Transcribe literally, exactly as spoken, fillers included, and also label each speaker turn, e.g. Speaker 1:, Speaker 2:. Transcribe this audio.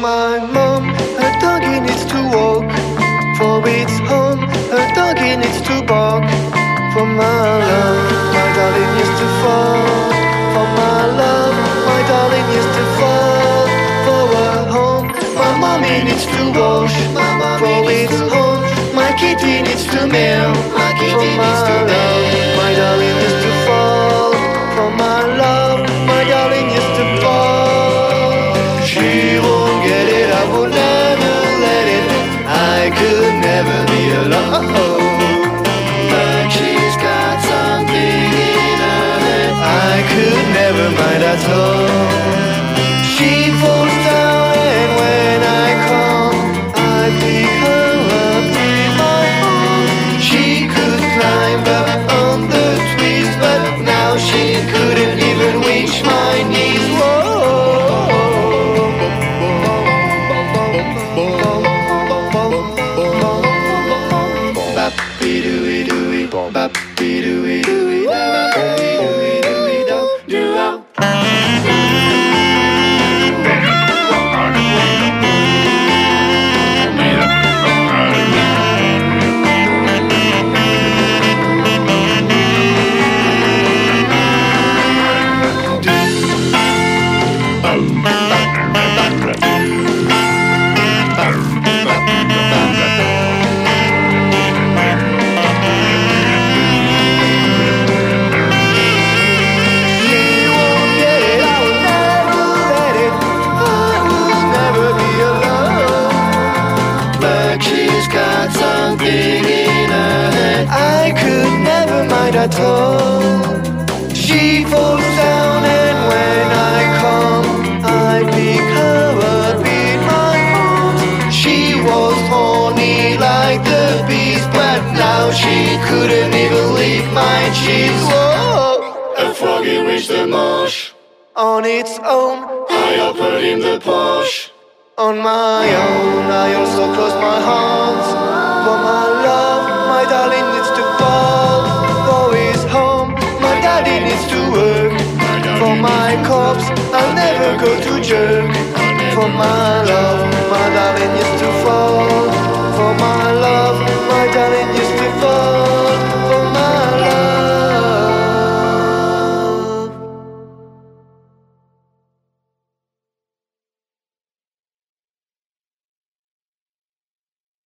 Speaker 1: my mom, her doggy needs to walk. For it's home, her doggy needs to bark. For my love, my darling needs to fall. For my love, my darling needs to fall. For a home, my mommy needs to wash. For it's home, my kitty needs to meow. For my love, my darling needs to fall. For my love, my darling needs to fall. She won't get it, I will never let it. I could never be alone. But she's got something in her head I could never mind at all. She falls down and when I come, I pick her up in my arms. She could climb up on the trees, but now she couldn't even reach my knees. Whoa. Bap-be-doo-wee-doo-wee, bap-be-doo-wee-doo-wee, bap-be-doo-wee-doo-wee-doo-wee. I could never mind at all. She falls down and when I come, I pick her up in my arms. She was horny like the beast, but now she couldn't even lick my cheeks. Whoa.
Speaker 2: A froggy reached the marsh.
Speaker 1: On its own,
Speaker 2: I opened in the Porsche.
Speaker 1: on my own, I also closed my heart. For my love, my darling needs to fall. For his home, my daddy needs to work. For my corpse, I'll never go to jerk. For my love,